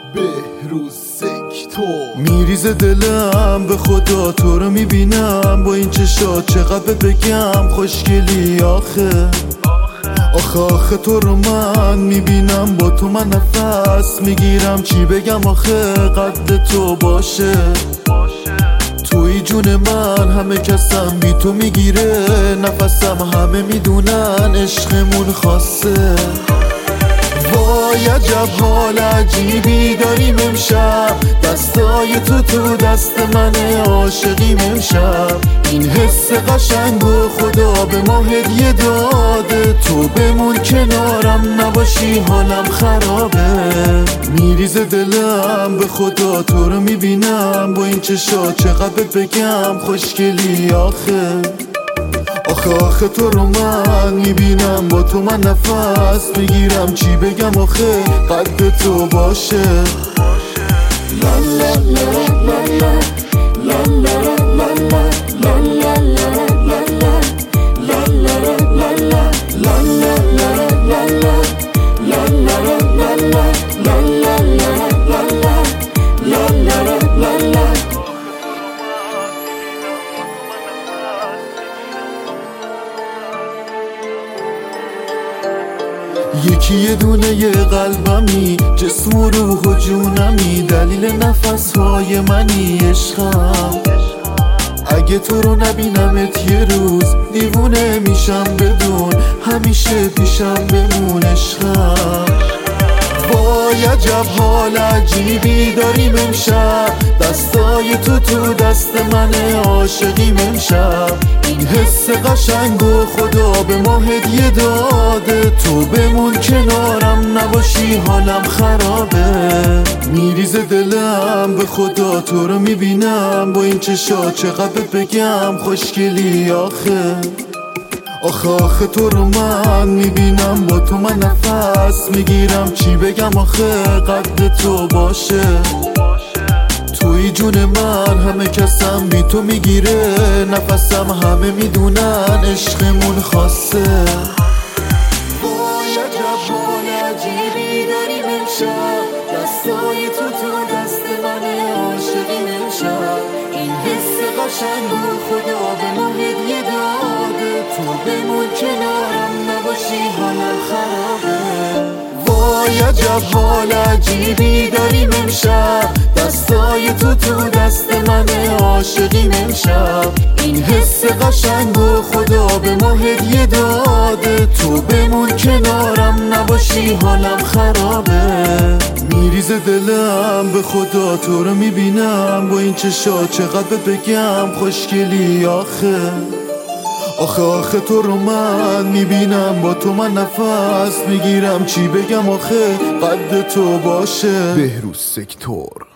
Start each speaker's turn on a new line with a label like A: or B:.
A: بهروز سکتور. میریزه دلم به خدا تو رو میبینم با این چشات، چقدر بگم خوشگلی آخه آخه تو رو من میبینم، با تو من نفس میگیرم، چی بگم آخه قد تو باشه. توی جون من همه کسم بی تو میگیره نفسم، همه میدونن عشقمون خاصه. وای عجب حال عجیبی داریم امشب، دستای تو دست منه، عاشقیم امشب. این حس قشنگ و خدا به ما هدیه داده، تو بمون کنارم نباشی حالم خرابه. میریزه دلم به خدا تو رو میبینم با این چشات، چقدر بگم خوشگلی آخه آخه تو رو من میبینم، با تو من نفس میگیرم، چی بگم آخه قد تو باشه. لا لا لا لا لا لا لا لا یکی یه دونه یه قلبمی، جسم و روح و جونمی، دلیل نفسهای منی عشقم. اگه تو رو نبینمت یه روز دیوونه میشم، بدون همیشه پیشم بمون عشقم. وای عجب حال عجیبی داریم امشب، دستای تو دست منه، عاشقیم امشب. این حس قشنگ و خدا به ما هدیه داده، تو بمون کنارم نباشی حالم خرابه. میریزه دلم به خدا تو رو میبینم با این چشات، چقدر بگم خوشگلی آخه آخه تو رو من میبینم، با تو من نفس میگیرم، چی بگم آخه قد تو باشه. توی جون من همه کسم بی تو میگیره نفسم، همه میدونن عشقمون خاصه. وای عجب حال عجیبی داریم امشب، دستای تو دست منه، عاشقیم امشب. این حس قشنگ و خدا به ما هدیه داده، تو بمون کنارم نباشی حالم خرابه. وای عجب حال عجیبی داریم امشب، دستای تو دست منه، عاشقیم امشب. این حس قشنگ و خدا به ما هدیه داده، تو بمون کنارم نباشی حالم خرابه. میریزه دلم به خدا تو رو میبینم با این چشات، چقدر بگم خوشگلی آخه آخه تو رو من میبینم، با تو من نفس میگیرم، چی بگم آخه قد تو باشه. بهروز سکتور.